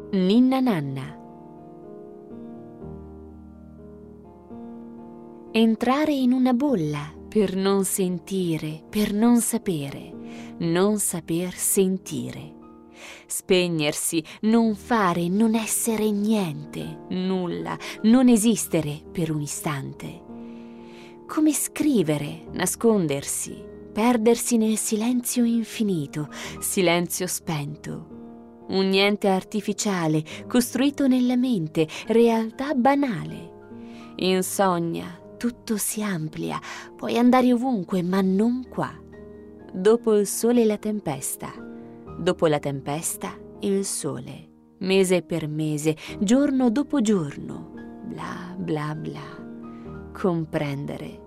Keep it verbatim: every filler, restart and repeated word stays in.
Ninna Nanna. Entrare in una bolla per non sentire, per non sapere, non saper sentire. Spegnersi, non fare, non essere niente, nulla, non esistere per un istante. Come scrivere, nascondersi, perdersi nel silenzio infinito, silenzio spento. Un niente artificiale, costruito nella mente, realtà banale. Insonnia, tutto si amplia, puoi andare ovunque, ma non qua. Dopo il sole la tempesta, dopo la tempesta il sole, mese per mese, giorno dopo giorno, bla bla bla. Comprendere,